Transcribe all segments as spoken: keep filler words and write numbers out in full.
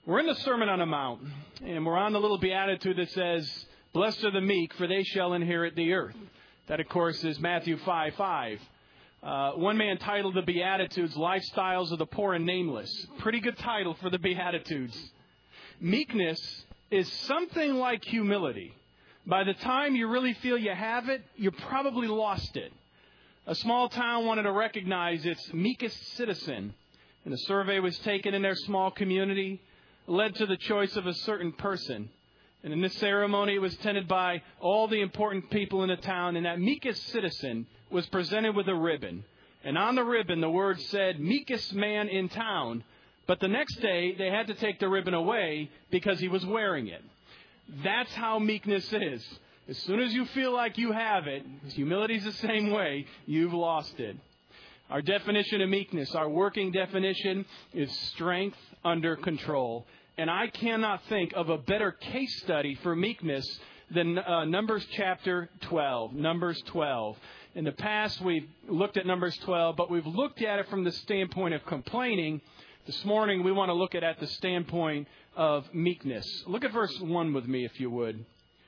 We're in the Sermon on the Mount, and we're on the little beatitude that says, "Blessed are the meek, for they shall inherit the earth." That, of course, is Matthew five five. Uh, one man titled the Beatitudes, "Lifestyles of the Poor and Nameless." Pretty good title for the Beatitudes. Meekness is something like humility. By the time you really feel you have it, you probably lost it. A small town wanted to recognize its meekest citizen, and a survey was taken in their small community, led to the choice of a certain person. And in this ceremony, it was attended by all the important people in the town, and that meekest citizen was presented with a ribbon. And on the ribbon, the word said, "Meekest man in town." But the next day, they had to take the ribbon away because he was wearing it. That's how meekness is. As soon as you feel like you have it, humility's the same way, you've lost it. Our definition of meekness, our working definition, is strength under control. And I cannot think of a better case study for meekness than uh, Numbers chapter twelve. Numbers twelve. In the past, we've looked at Numbers twelve, but we've looked at it from the standpoint of complaining. This morning, we want to look at it at the standpoint of meekness. Look at verse one with me, if you would.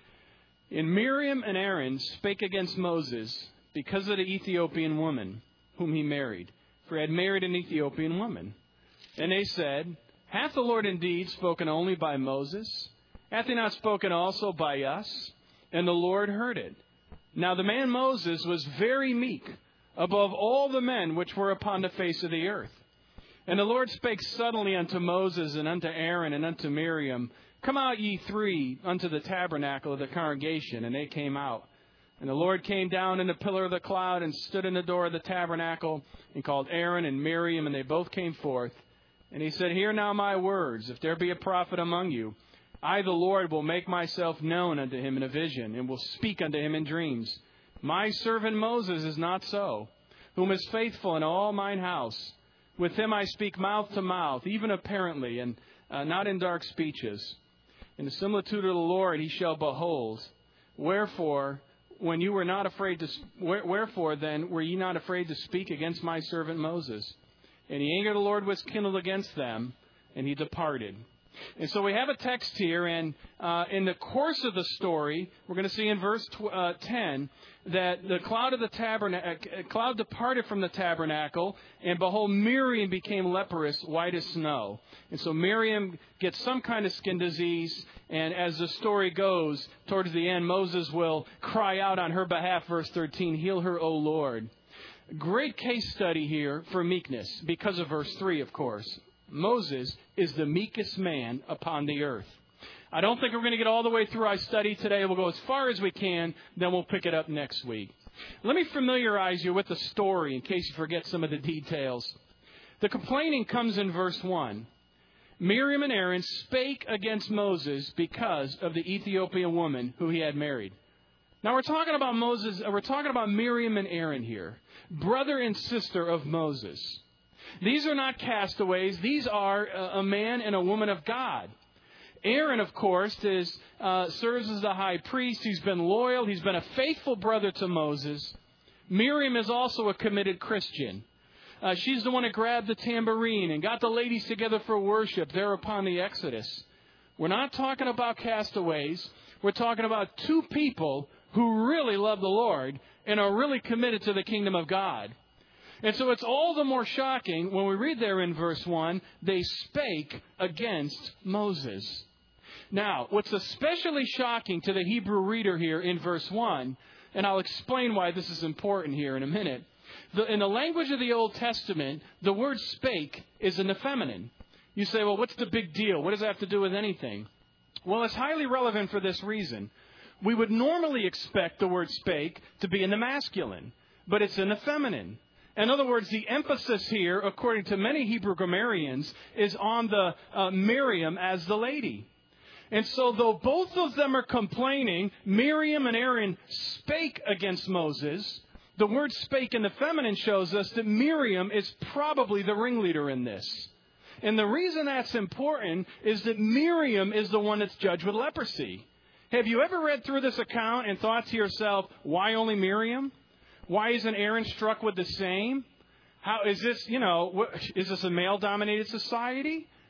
"And Miriam and Aaron spake against Moses because of the Ethiopian woman whom he married, for he had married an Ethiopian woman. And they said, Hath the Lord indeed spoken only by Moses? Hath he not spoken also by us? And the Lord heard it. Now the man Moses was very meek, above all the men which were upon the face of the earth. And the Lord spake suddenly unto Moses and unto Aaron and unto Miriam, Come out ye three unto the tabernacle of the congregation. And they came out. And the Lord came down in the pillar of the cloud and stood in the door of the tabernacle and called Aaron and Miriam, and they both came forth. And he said, Hear now my words. If there be a prophet among you, I, the Lord, will make myself known unto him in a vision, and will speak unto him in dreams. My servant Moses is not so, whom is faithful in all mine house. With him I speak mouth to mouth, even apparently, and uh, not in dark speeches. In the similitude of the Lord he shall behold. Wherefore, when you were not afraid to, wherefore then were ye not afraid to speak against my servant Moses? And the anger of the Lord was kindled against them, and he departed." And so we have a text here, and uh, in the course of the story, we're going to see in verse tw- uh, ten that the cloud of the tabernacle, uh, cloud departed from the tabernacle, and behold, Miriam became leprous, white as snow. And so Miriam gets some kind of skin disease, and as the story goes, towards the end, Moses will cry out on her behalf, verse thirteen, "Heal her, O Lord." Great case study here for meekness, because of verse three, of course. Moses is the meekest man upon the earth. I don't think we're going to get all the way through our study today. We'll go as far as we can, then we'll pick it up next week. Let me familiarize you with the story in case you forget some of the details. The complaining comes in verse one. Miriam and Aaron spake against Moses because of the Ethiopian woman who he had married. Now we're talking about Moses, we're talking about Miriam and Aaron here, brother and sister of Moses. These are not castaways. These are a man and a woman of God. Aaron, of course, is, uh, serves as the high priest. He's been loyal. He's been a faithful brother to Moses. Miriam is also a committed Christian. Uh, she's the one that grabbed the tambourine and got the ladies together for worship there upon the Exodus. We're not talking about castaways. We're talking about two people who really love the Lord and are really committed to the kingdom of God. And so it's all the more shocking when we read there in verse one, they spake against Moses. Now, what's especially shocking to the Hebrew reader here in verse one, and I'll explain why this is important here in a minute. The, in the language of the Old Testament, the word spake is in the feminine. You say, well, what's the big deal? What does that have to do with anything? Well, it's highly relevant for this reason. We would normally expect the word spake to be in the masculine, but it's in the feminine. In other words, the emphasis here, according to many Hebrew grammarians, is on the uh, Miriam as the lady. And so though both of them are complaining, Miriam and Aaron spake against Moses, the word spake in the feminine shows us that Miriam is probably the ringleader in this. And the reason that's important is that Miriam is the one that's judged with leprosy. Have you ever read through this account and thought to yourself, why only Miriam? Why isn't Aaron struck with the same? How is this, you know, is this a male-dominated society?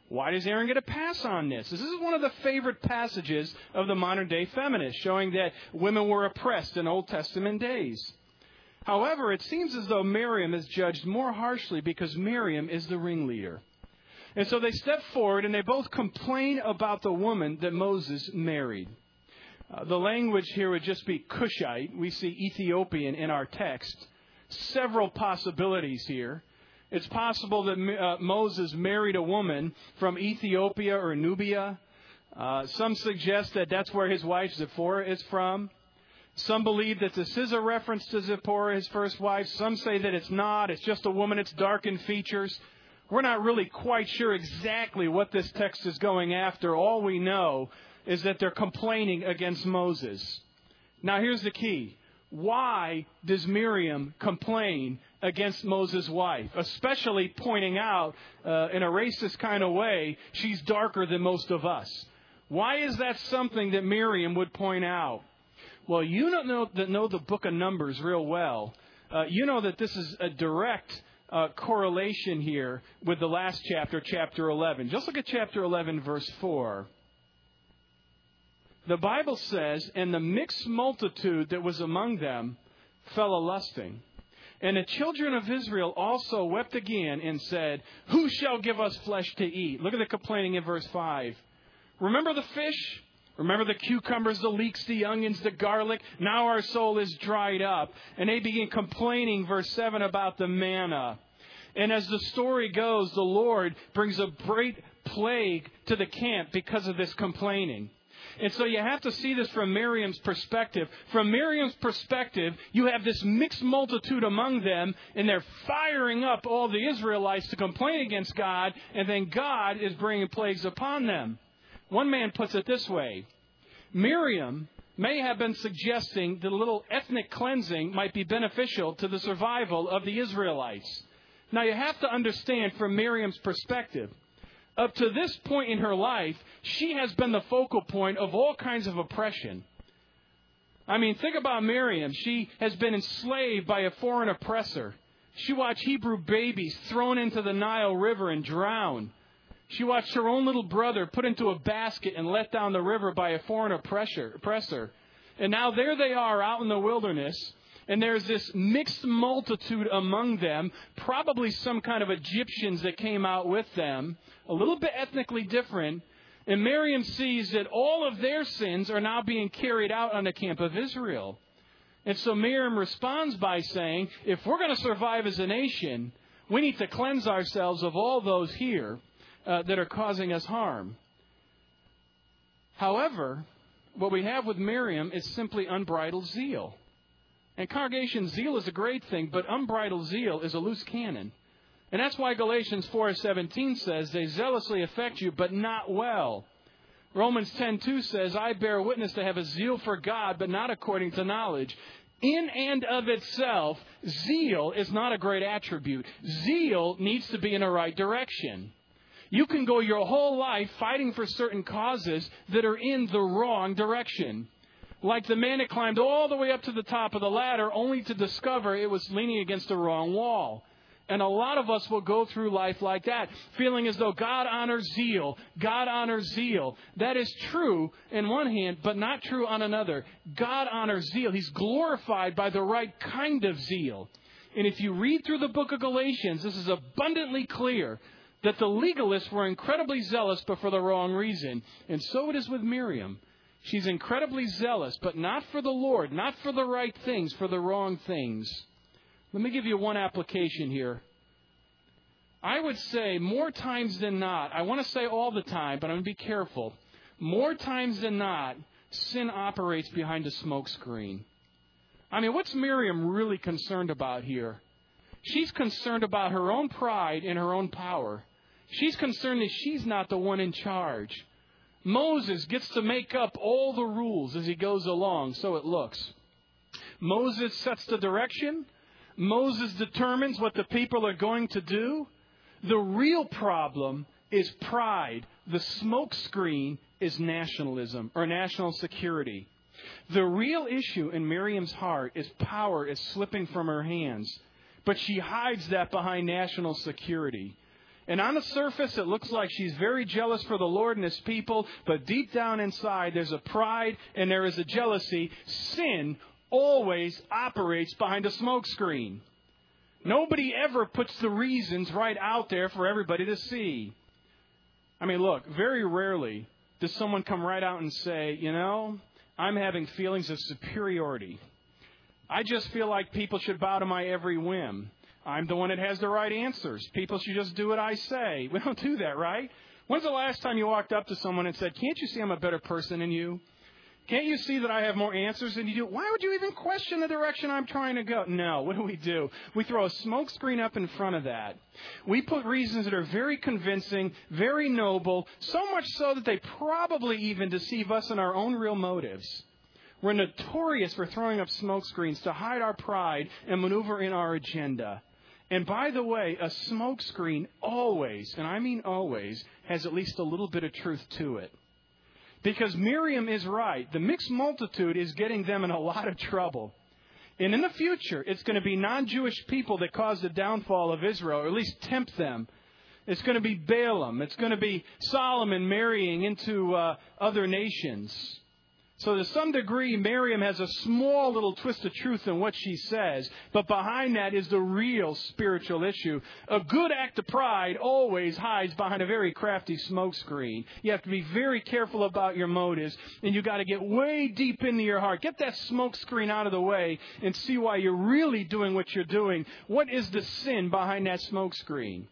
Why does Aaron get a pass on this? This is one of the favorite passages of the modern-day feminists, showing that women were oppressed in Old Testament days. However, it seems as though Miriam is judged more harshly because Miriam is the ringleader. And so they step forward and they both complain about the woman that Moses married. Uh, the language here would just be Cushite. We see Ethiopian in our text. Several possibilities here. It's possible that uh, Moses married a woman from Ethiopia or Nubia. Uh, some suggest that that's where his wife Zipporah is from. Some believe that this is a reference to Zipporah, his first wife. Some say that it's not. It's just a woman. It's dark in features. We're not really quite sure exactly what this text is going after. All we know is that they're complaining against Moses. Now, here's the key. Why does Miriam complain against Moses' wife, especially pointing out uh, in a racist kind of way, she's darker than most of us? Why is that something that Miriam would point out? Well, you don't know that know the book of Numbers real well. Uh, you know that this is a direct uh, correlation here with the last chapter, chapter eleven. Just look at chapter eleven, verse four. The Bible says, and the mixed multitude that was among them fell a-lusting. And the children of Israel also wept again and said, who shall give us flesh to eat? Look at the complaining in verse five. Remember the fish? Remember the cucumbers, the leeks, the onions, the garlic? Now our soul is dried up. And they begin complaining, verse seven, about the manna. And as the story goes, the Lord brings a great plague to the camp because of this complaining. And so you have to see this from Miriam's perspective. From Miriam's perspective, you have this mixed multitude among them, and they're firing up all the Israelites to complain against God, and then God is bringing plagues upon them. One man puts it this way. Miriam may have been suggesting that a little ethnic cleansing might be beneficial to the survival of the Israelites. Now, you have to understand from Miriam's perspective, up to this point in her life, she has been the focal point of all kinds of oppression. I mean, think about Miriam. She has been enslaved by a foreign oppressor. She watched Hebrew babies thrown into the Nile River and drown. She watched her own little brother put into a basket and let down the river by a foreign oppressor. And now there they are out in the wilderness. And there's this mixed multitude among them, probably some kind of Egyptians that came out with them, a little bit ethnically different. And Miriam sees that all of their sins are now being carried out on the camp of Israel. And so Miriam responds by saying, if we're going to survive as a nation, we need to cleanse ourselves of all those here uh, that are causing us harm. However, what we have with Miriam is simply unbridled zeal. And congregation, zeal is a great thing, but unbridled zeal is a loose cannon. And that's why Galatians four seventeen says, they zealously affect you, but not well. Romans ten two says, I bear witness to have a zeal for God, but not according to knowledge. In and of itself, zeal is not a great attribute. Zeal needs to be in the right direction. You can go your whole life fighting for certain causes that are in the wrong direction. Like the man that climbed all the way up to the top of the ladder only to discover it was leaning against the wrong wall. And a lot of us will go through life like that, feeling as though God honors zeal. God honors zeal. That is true in one hand, but not true on another. God honors zeal. He's glorified by the right kind of zeal. And if you read through the book of Galatians, this is abundantly clear that the legalists were incredibly zealous, but for the wrong reason. And so it is with Miriam. She's incredibly zealous, but not for the Lord, not for the right things, for the wrong things. Let me give you one application here. I would say more times than not, I want to say all the time, but I'm going to be careful. More times than not, sin operates behind a smoke screen. I mean, what's Miriam really concerned about here? She's concerned about her own pride and her own power. She's concerned that she's not the one in charge. Moses gets to make up all the rules as he goes along, so it looks. Moses sets the direction. Moses determines what the people are going to do. The real problem is pride. The smoke screen is nationalism or national security. The real issue in Miriam's heart is power is slipping from her hands, but she hides that behind national security. And on the surface, it looks like she's very jealous for the Lord and His people. But deep down inside, there's a pride and there is a jealousy. Sin always operates behind a smoke screen. Nobody ever puts the reasons right out there for everybody to see. I mean, look, very rarely does someone come right out and say, you know, I'm having feelings of superiority. I just feel like people should bow to my every whim. I'm the one that has the right answers. People should just do what I say. We don't do that, right? When's the last time you walked up to someone and said, can't you see I'm a better person than you? Can't you see that I have more answers than you do? Why would you even question the direction I'm trying to go? No, what do we do? We throw a smoke screen up in front of that. We put reasons that are very convincing, very noble, so much so that they probably even deceive us in our own real motives. We're notorious for throwing up smoke screens to hide our pride and maneuver in our agenda. And by the way, a smoke screen always, and I mean always, has at least a little bit of truth to it. Because Miriam is right. The mixed multitude is getting them in a lot of trouble. And in the future, it's going to be non-Jewish people that cause the downfall of Israel, or at least tempt them. It's going to be Balaam. It's going to be Solomon marrying into uh, other nations. So to some degree, Miriam has a small little twist of truth in what she says. But behind that is the real spiritual issue. A good act of pride always hides behind a very crafty smokescreen. You have to be very careful about your motives. And you've got to get way deep into your heart. Get that smokescreen out of the way and see why you're really doing what you're doing. What is the sin behind that smokescreen?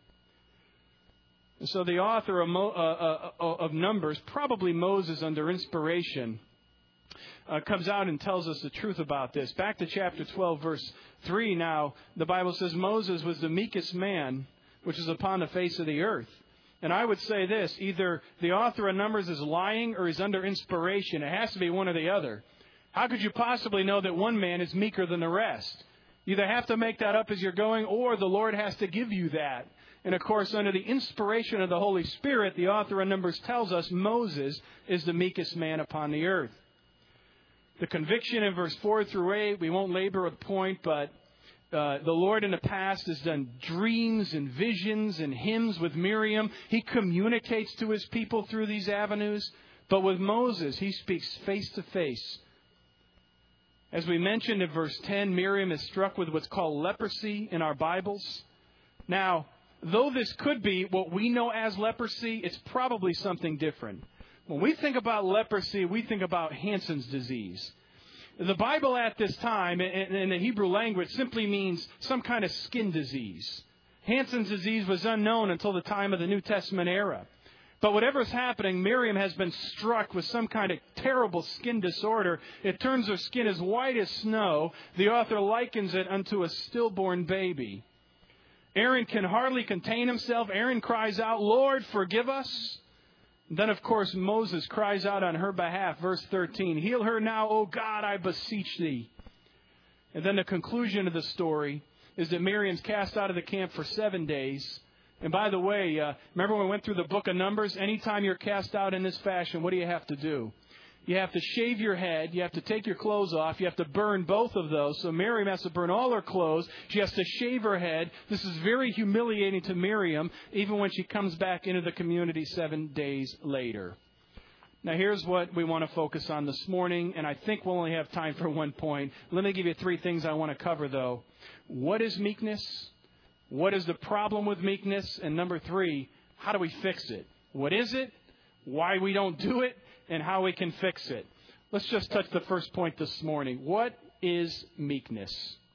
And so the author of, Mo, uh, uh, of Numbers, probably Moses under inspiration, Uh, comes out and tells us the truth about this. Back to chapter twelve, verse three now, the Bible says Moses was the meekest man which is upon the face of the earth. And I would say this, either the author of Numbers is lying or he's under inspiration. It has to be one or the other. How could you possibly know that one man is meeker than the rest? You either have to make that up as you're going, or the Lord has to give you that. And of course, under the inspiration of the Holy Spirit, the author of Numbers tells us Moses is the meekest man upon the earth. The conviction in verse four through eight, we won't labor a point, but uh, the Lord in the past has done dreams and visions and hymns with Miriam. He communicates to His people through these avenues. But with Moses, He speaks face to face. As we mentioned in verse ten, Miriam is struck with what's called leprosy in our Bibles. Now, though this could be what we know as leprosy, it's probably something different. When we think about leprosy, we think about Hansen's disease. The Bible at this time, in the Hebrew language, simply means some kind of skin disease. Hansen's disease was unknown until the time of the New Testament era. But whatever's happening, Miriam has been struck with some kind of terrible skin disorder. It turns her skin as white as snow. The author likens it unto a stillborn baby. Aaron can hardly contain himself. Aaron cries out, "Lord, forgive us." Then, of course, Moses cries out on her behalf, verse thirteen, "Heal her now, O God, I beseech thee." And then the conclusion of the story is that Miriam's cast out of the camp for seven days. And by the way, uh, remember when we went through the book of Numbers? Anytime you're cast out in this fashion, what do you have to do? You have to shave your head. You have to take your clothes off. You have to burn both of those. So Miriam has to burn all her clothes. She has to shave her head. This is very humiliating to Miriam, even when she comes back into the community seven days later. Now, here's what we want to focus on this morning, and I think we'll only have time for one point. Let me give you three things I want to cover, though. What is meekness? What is the problem with meekness? And number three, how do we fix it? What is it? Why we don't do it? And how we can fix it. Let's just touch the first point this morning. What is meekness?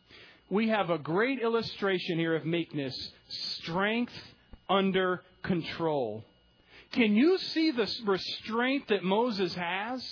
We have a great illustration here of meekness. Strength under control. Can you see the restraint that Moses has?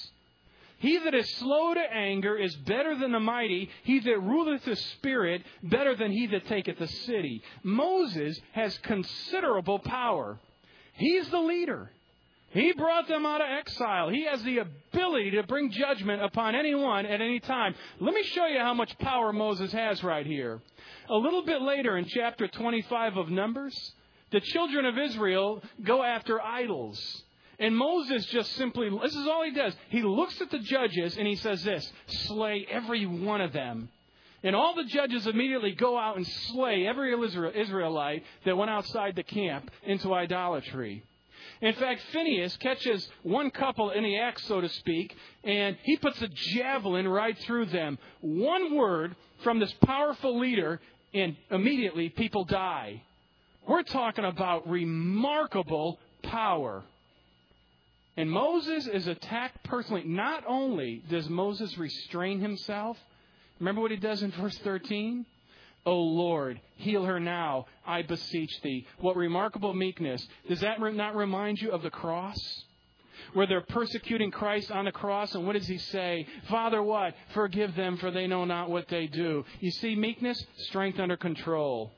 He that is slow to anger is better than the mighty. He that ruleth the spirit, better than he that taketh the city. Moses has considerable power. He's the leader. He brought them out of exile. He has the ability to bring judgment upon anyone at any time. Let me show you how much power Moses has right here. A little bit later in chapter twenty-five of Numbers, the children of Israel go after idols. And Moses just simply, this is all he does. He looks at the judges and he says this, slay every one of them. And all the judges immediately go out and slay every Israelite that went outside the camp into idolatry. In fact, Phinehas catches one couple in the act, so to speak, and he puts a javelin right through them. One word from this powerful leader, and immediately people die. We're talking about remarkable power. And Moses is attacked personally. Not only does Moses restrain himself, remember what he does in verse thirteen? O Lord, heal her now, I beseech thee. What remarkable meekness. Does that not remind you of the cross? Where they're persecuting Christ on the cross, and what does he say? Father, what? Forgive them, for they know not what they do. You see, meekness, strength under control.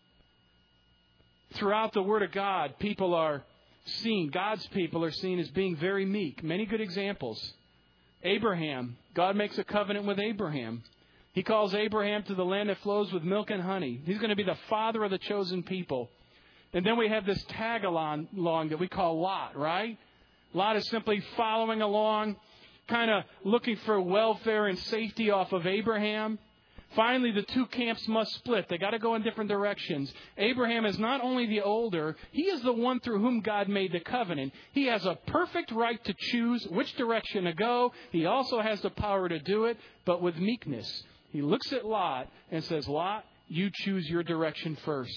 Throughout the Word of God, people are seen, God's people are seen as being very meek. Many good examples. Abraham, God makes a covenant with Abraham. He calls Abraham to the land that flows with milk and honey. He's going to be the father of the chosen people. And then we have this tag along that we call Lot, right? Lot is simply following along, kind of looking for welfare and safety off of Abraham. Finally, the two camps must split. They got to go in different directions. Abraham is not only the older, he is the one through whom God made the covenant. He has a perfect right to choose which direction to go. He also has the power to do it, but with meekness. He looks at Lot and says, Lot, you choose your direction first.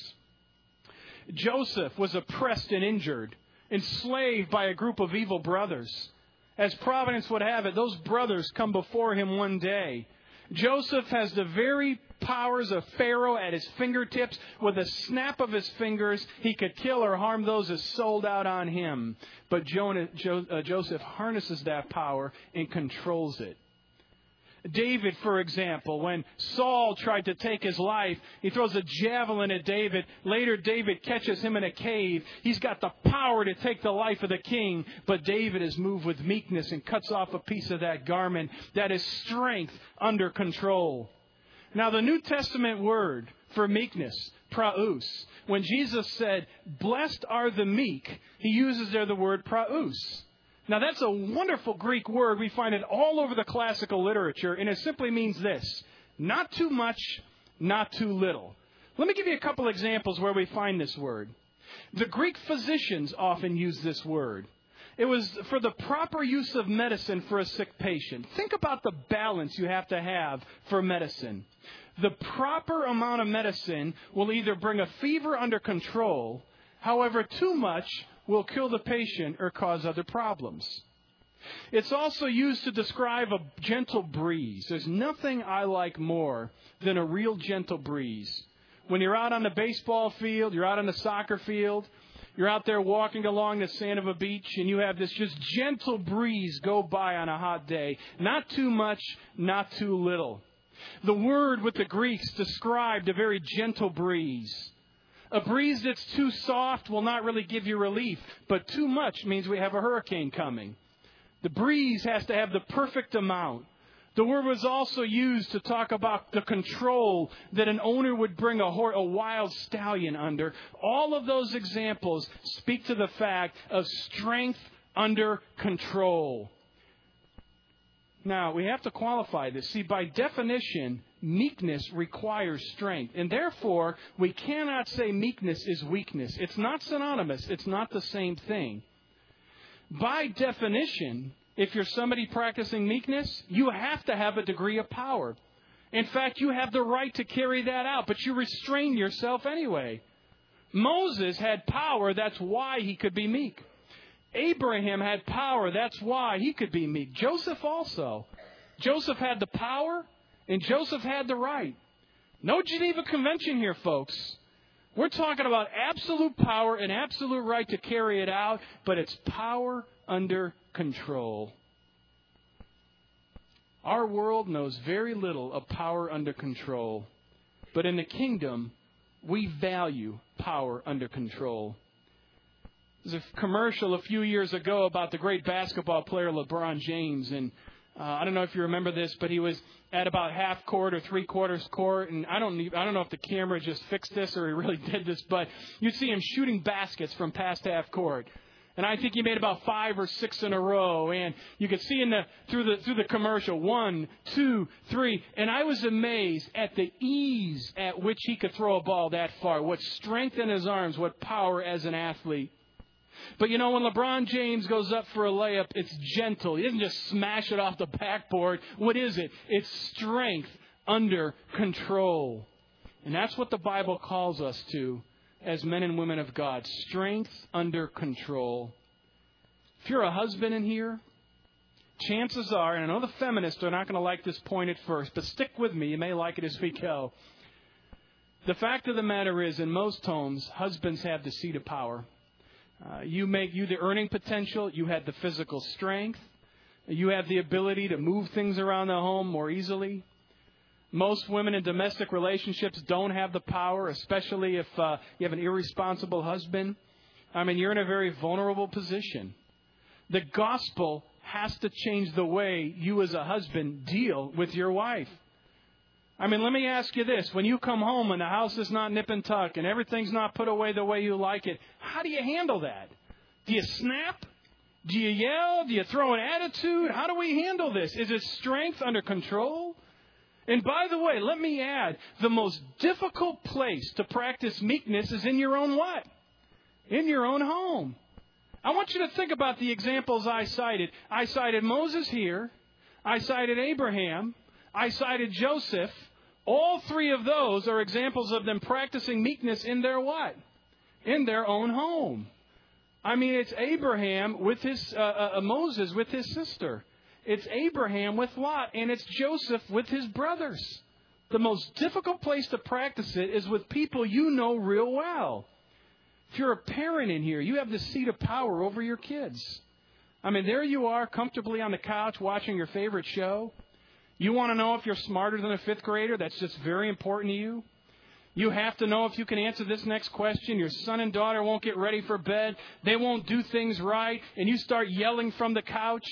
Joseph was oppressed and injured, enslaved by a group of evil brothers. As providence would have it, those brothers come before him one day. Joseph has the very powers of Pharaoh at his fingertips. With a snap of his fingers, he could kill or harm those that sold out on him. But Jonah, jo, uh, Joseph harnesses that power and controls it. David, for example, when Saul tried to take his life, he throws a javelin at David. Later, David catches him in a cave. He's got the power to take the life of the king, but David is moved with meekness and cuts off a piece of that garment. That is strength under control. Now, the New Testament word for meekness, praus, when Jesus said, blessed are the meek, he uses there the word praus. Now, that's a wonderful Greek word. We find it all over the classical literature, and it simply means this: not too much, not too little. Let me give you a couple examples where we find this word. The Greek physicians often use this word. It was for the proper use of medicine for a sick patient. Think about the balance you have to have for medicine. The proper amount of medicine will either bring a fever under control. However, too much will kill the patient or cause other problems. It's also used to describe a gentle breeze. There's nothing I like more than a real gentle breeze. When you're out on the baseball field, you're out on the soccer field, you're out there walking along the sand of a beach, and you have this just gentle breeze go by on a hot day. Not too much, not too little. The word with the Greeks described a very gentle breeze. A breeze that's too soft will not really give you relief, but too much means we have a hurricane coming. The breeze has to have the perfect amount. The word was also used to talk about the control that an owner would bring a, hor- a wild stallion under. All of those examples speak to the fact of strength under control. Now, we have to qualify this. See, by definition, meekness requires strength. And therefore, we cannot say meekness is weakness. It's not synonymous. It's not the same thing. By definition, if you're somebody practicing meekness, you have to have a degree of power. In fact, you have the right to carry that out, but you restrain yourself anyway. Moses had power. That's why he could be meek. Abraham had power. That's why he could be meek. Joseph also. Joseph had the power, and Joseph had the right. No Geneva Convention here, folks. We're talking about absolute power and absolute right to carry it out, but it's power under control. Our world knows very little of power under control, but in the kingdom, we value power under control. There's a commercial a few years ago about the great basketball player LeBron James, and uh, I don't know if you remember this, but he was at about half court or three quarters court, and I don't I don't know if the camera just fixed this or he really did this, but you'd see him shooting baskets from past half court. And I think he made about five or six in a row. And you could see in the through the through the commercial, one, two, three. And I was amazed at the ease at which he could throw a ball that far. What strength in his arms, what power as an athlete. But you know, when LeBron James goes up for a layup, it's gentle. He doesn't just smash it off the backboard. What is it? It's strength under control. And that's what the Bible calls us to as men and women of God. Strength under control. If you're a husband in here, chances are, and I know the feminists are not going to like this point at first, but stick with me. You may like it as we go. The fact of the matter is, in most homes, husbands have the seat of power. Uh, you make you the earning potential. You have the physical strength. You have the ability to move things around the home more easily. Most women in domestic relationships don't have the power, especially if uh, you have an irresponsible husband. I mean, you're in a very vulnerable position. The gospel has to change the way you as a husband deal with your wife. I mean, let me ask you this. When you come home and the house is not nip and tuck and everything's not put away the way you like it, how do you handle that? Do you snap? Do you yell? Do you throw an attitude? How do we handle this? Is it strength under control? And by the way, let me add, the most difficult place to practice meekness is in your own what? In your own home. I want you to think about the examples I cited. I cited Moses here. I cited Abraham. I cited Joseph. All three of those are examples of them practicing meekness in their what? In their own home. I mean, it's Abraham with his, uh, uh, Moses with his sister. It's Abraham with Lot, and it's Joseph with his brothers. The most difficult place to practice it is with people you know real well. If you're a parent in here, you have the seat of power over your kids. I mean, there you are comfortably on the couch watching your favorite show. You want to know if you're smarter than a fifth grader? That's just very important to you. You have to know if you can answer this next question. Your son and daughter won't get ready for bed. They won't do things right, and you start yelling from the couch.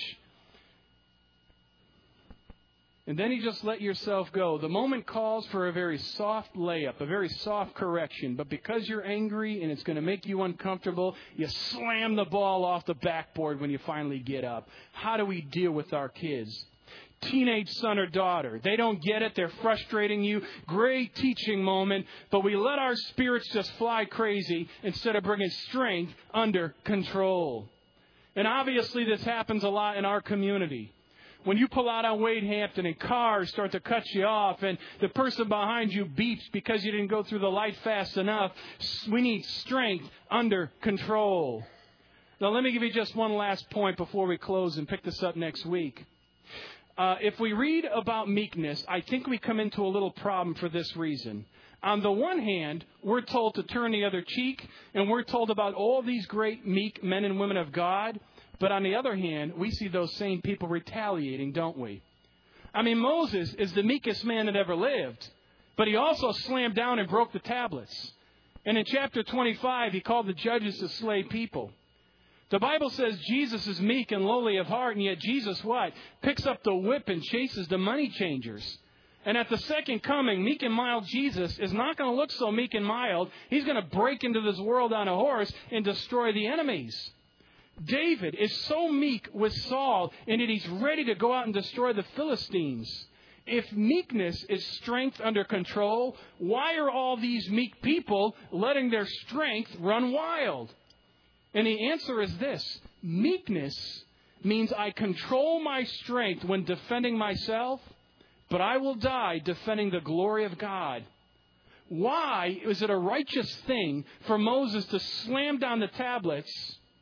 And then you just let yourself go. The moment calls for a very soft layup, a very soft correction. But because you're angry and it's going to make you uncomfortable, you slam the ball off the backboard when you finally get up. How do we deal with our kids? Teenage son or daughter, they don't get it. They're frustrating you. Great teaching moment. But we let our spirits just fly crazy instead of bringing strength under control. And obviously this happens a lot in our community. When you pull out on Wade Hampton and cars start to cut you off and the person behind you beeps because you didn't go through the light fast enough, we need strength under control. Now, let me give you just one last point before we close and pick this up next week. Uh, if we read about meekness, I think we come into a little problem for this reason. On the one hand, we're told to turn the other cheek, and we're told about all these great meek men and women of God. But on the other hand, we see those same people retaliating, don't we? I mean, Moses is the meekest man that ever lived, but he also slammed down and broke the tablets. And in chapter twenty-five, he called the judges to slay people. The Bible says Jesus is meek and lowly of heart, and yet Jesus what? Picks up the whip and chases the money changers. And at the second coming, meek and mild Jesus is not going to look so meek and mild. He's going to break into this world on a horse and destroy the enemies. David is so meek with Saul, and that he's ready to go out and destroy the Philistines. If meekness is strength under control, why are all these meek people letting their strength run wild? And the answer is this. Meekness means I control my strength when defending myself, but I will die defending the glory of God. Why is it a righteous thing for Moses to slam down the tablets?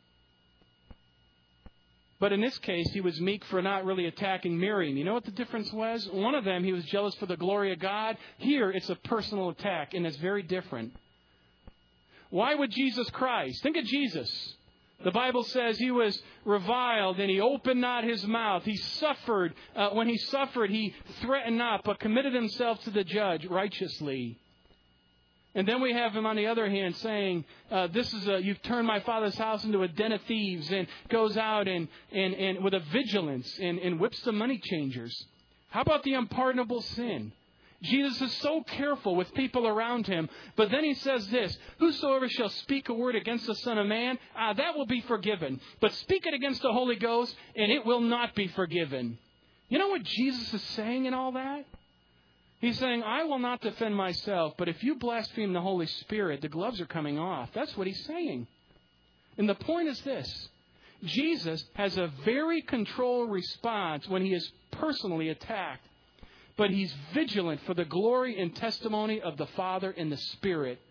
But in this case, he was meek for not really attacking Miriam. You know what the difference was? One of them, he was jealous for the glory of God. Here, it's a personal attack, and it's very different. Why would Jesus Christ? Think of Jesus. The Bible says he was reviled, and he opened not his mouth. He suffered. Uh, when he suffered, he threatened not, but committed himself to the judge righteously. And then we have him on the other hand saying, uh, this is a, you've turned my father's house into a den of thieves, and goes out and, and, and with a vigilance and, and whips the money changers. How about the unpardonable sin? Jesus is so careful with people around him. But then he says this, whosoever shall speak a word against the Son of Man, ah, that will be forgiven. But speak it against the Holy Ghost, and it will not be forgiven. You know what Jesus is saying in all that? He's saying, I will not defend myself, but if you blaspheme the Holy Spirit, the gloves are coming off. That's what he's saying. And the point is this. Jesus has a very controlled response when he is personally attacked. But he's vigilant for the glory and testimony of the Father and the Spirit.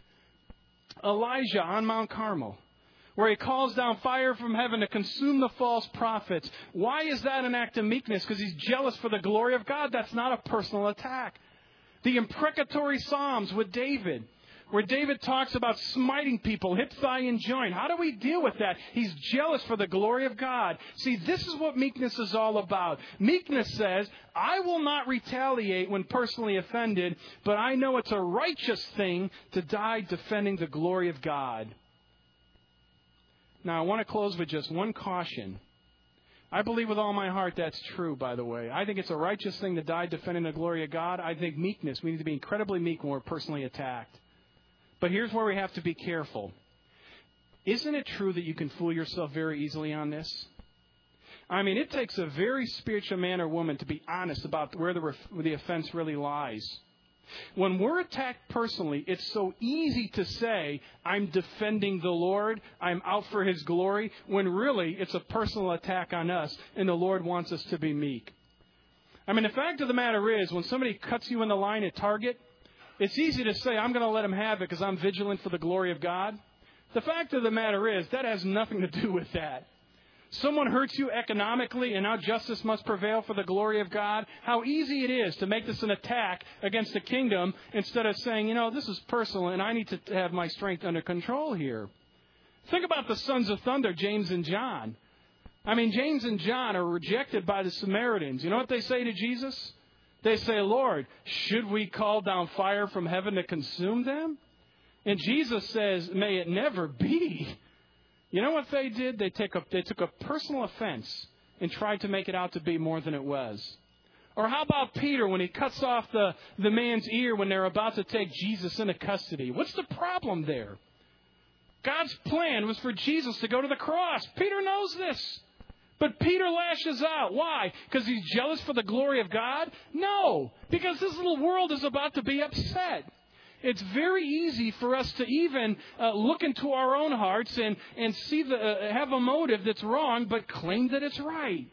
Elijah on Mount Carmel, where he calls down fire from heaven to consume the false prophets. Why is that an act of meekness? Because he's jealous for the glory of God. That's not a personal attack. The imprecatory Psalms with David, where David talks about smiting people, hip, thigh, and joint. How do we deal with that? He's jealous for the glory of God. See, this is what meekness is all about. Meekness says, I will not retaliate when personally offended, but I know it's a righteous thing to die defending the glory of God. Now, I want to close with just one caution. I believe with all my heart that's true, by the way. I think it's a righteous thing to die defending the glory of God. I think meekness, we need to be incredibly meek when we're personally attacked. But here's where we have to be careful. Isn't it true that you can fool yourself very easily on this? I mean, it takes a very spiritual man or woman to be honest about where the, where the offense really lies. When we're attacked personally, it's so easy to say, I'm defending the Lord, I'm out for His glory, when really it's a personal attack on us, and the Lord wants us to be meek. I mean, the fact of the matter is, when somebody cuts you in the line at Target, it's easy to say, I'm going to let them have it because I'm vigilant for the glory of God. The fact of the matter is, that has nothing to do with that. Someone hurts you economically and now justice must prevail for the glory of God. How easy it is to make this an attack against the kingdom instead of saying, you know, this is personal and I need to have my strength under control here. Think about the sons of thunder, James and John. I mean, James and John are rejected by the Samaritans. You know what they say to Jesus? They say, Lord, should we call down fire from heaven to consume them? And Jesus says, may it never be. You know what they did? They, take a, they took a personal offense and tried to make it out to be more than it was. Or how about Peter when he cuts off the, the man's ear when they're about to take Jesus into custody? What's the problem there? God's plan was for Jesus to go to the cross. Peter knows this. But Peter lashes out. Why? Because he's jealous for the glory of God? No, because this little world is about to be upset. It's very easy for us to even uh, look into our own hearts and, and see the, uh, have a motive that's wrong, but claim that it's right.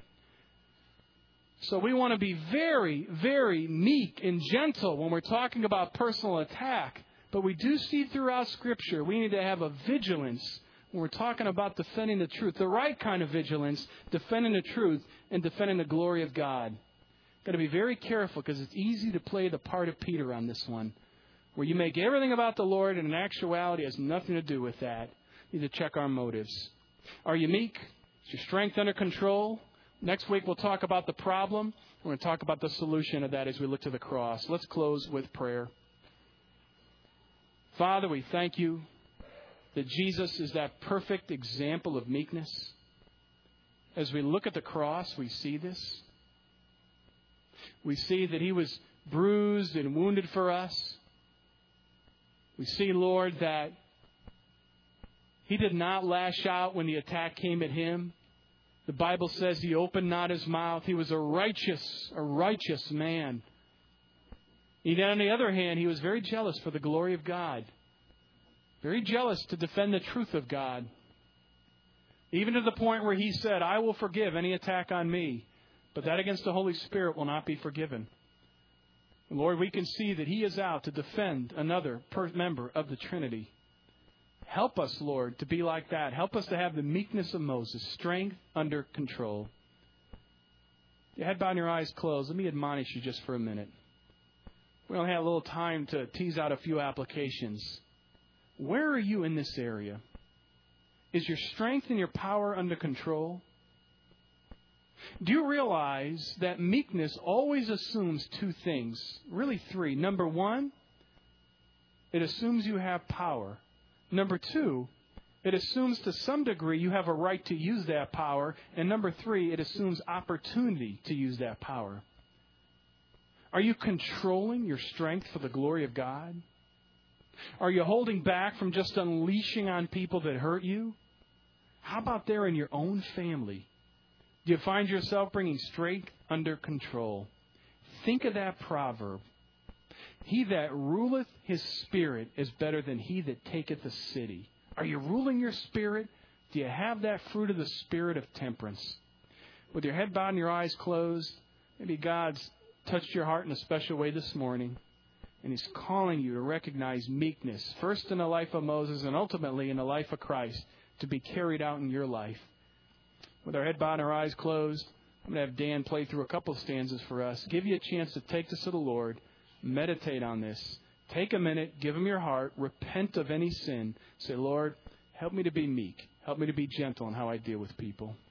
So we want to be very, very meek and gentle when we're talking about personal attack. But we do see throughout Scripture we need to have a vigilance when we're talking about defending the truth, the right kind of vigilance, defending the truth and defending the glory of God. Got to be very careful because it's easy to play the part of Peter on this one, where you make everything about the Lord and in actuality it has nothing to do with that. We need to check our motives. Are you meek? Is your strength under control? Next week we'll talk about the problem. We're going to talk about the solution of that as we look to the cross. Let's close with prayer. Father, we thank you that Jesus is that perfect example of meekness. As we look at the cross, we see this. We see that He was bruised and wounded for us. We see, Lord, that He did not lash out when the attack came at Him. The Bible says He opened not His mouth. He was a righteous, a righteous man. Yet on the other hand, He was very jealous for the glory of God. Very jealous to defend the truth of God. Even to the point where He said, I will forgive any attack on me, but that against the Holy Spirit will not be forgiven. And Lord, we can see that He is out to defend another per- member of the Trinity. Help us, Lord, to be like that. Help us to have the meekness of Moses, strength under control. Your head bowed and your eyes closed. Let me admonish you just for a minute. We only have a little time to tease out a few applications. Where are you in this area? Is your strength and your power under control? Do you realize that meekness always assumes two things? Really three. Number one, it assumes you have power. Number two, it assumes to some degree you have a right to use that power. And number three, it assumes opportunity to use that power. Are you controlling your strength for the glory of God? Are you holding back from just unleashing on people that hurt you? How about there in your own family? Do you find yourself bringing strength under control? Think of that proverb. He that ruleth his spirit is better than he that taketh a city. Are you ruling your spirit? Do you have that fruit of the spirit of temperance? With your head bowed and your eyes closed, maybe God's touched your heart in a special way this morning, and He's calling you to recognize meekness, first in the life of Moses and ultimately in the life of Christ, to be carried out in your life. With our head bowed and our eyes closed, I'm going to have Dan play through a couple of stanzas for us. Give you a chance to take this to the Lord. Meditate on this. Take a minute. Give Him your heart. Repent of any sin. Say, Lord, help me to be meek. Help me to be gentle in how I deal with people.